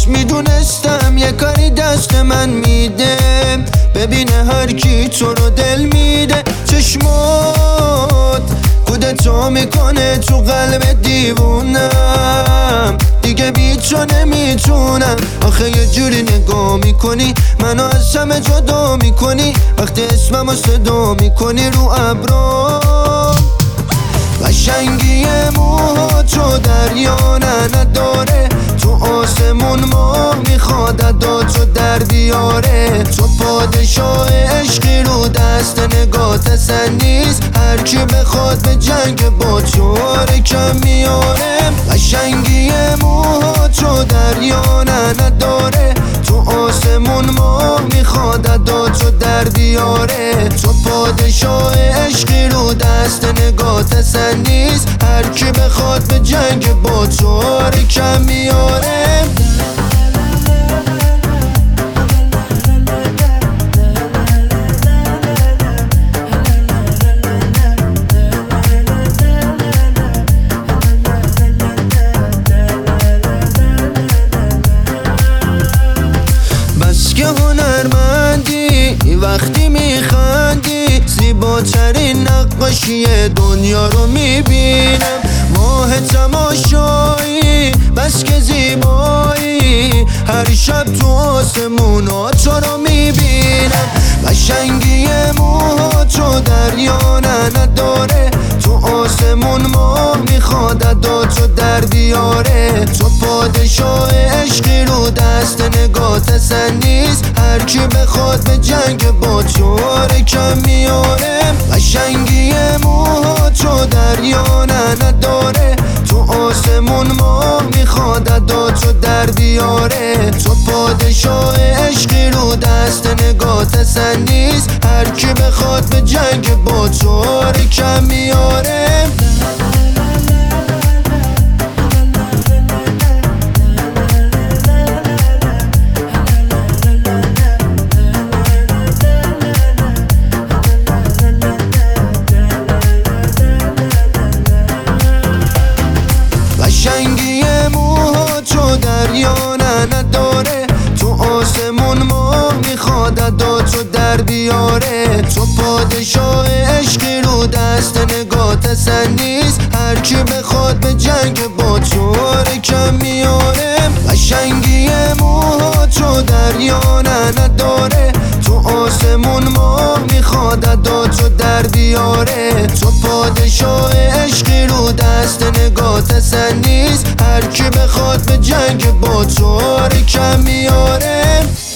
کاش میدونستم یه کاری دست من میده، ببینه هر کی تو رو دل میده. چشمات کودتا میکنه تو قلب دیوونم، دیگه بی تو نمیتونم. آخه یه جوری نگاه میکنی منو از همه جدا میکنی، وقتی اسممو صدا میکنی رو ابرام. قشنگی موها تو دریا نداره، تو آسمون ماه میخواد ادا تو در بیاره. تو پادشاه عشقی رو دست نگات اصلا نیست، هر کی بخواد به جنگ با تو کم میاره. قشنگی موها تو دریا نداره، تو آسمون ماه میخواد ادا تو در بیاره. تو پادشاه عشقی رو دست نگات اصلا نیست، هر کی بخواد به جنگ با تو کم میاره. بس که هنرمندی وقتی میخندی، زیباترین نقاشی دنیا رو میبینم. ماه تماشایی بس که زیبایی، هر شب تو آسمونا تو رو میبینم. قشنگی موها تو دریا نداره، تو آسمون ماه میخواد ادا تو در بیاره. تو پادشاه عشقی رو دست نگات اصلا نیست، هر کی بخواد به جنگ با تو کم میاره. قشنگی موها تو دریا نداره، تو آسمون ماه میخواد ادا تو در بیاره. تو پادشاه عشقی رو دست نگات اصلا نیست، هر کی بخواد به جنگ با تو کم میاره. قشنگی موها تو دریا نداره، تو آسمون ماه میخواد ادا تو در بیاره. تو پادشاه عشقی رو دست نگات اصلا نیست، هر کی بخواد به جنگ با تو کم میاره. قشنگی موها تو دریا نداره، تو آسمون ماه میخواد ادا تو در بیاره. تو پادشاه عشقی رو دست نگات اصلا نیست، هر کی بخواد به جنگ با تو کم میاره.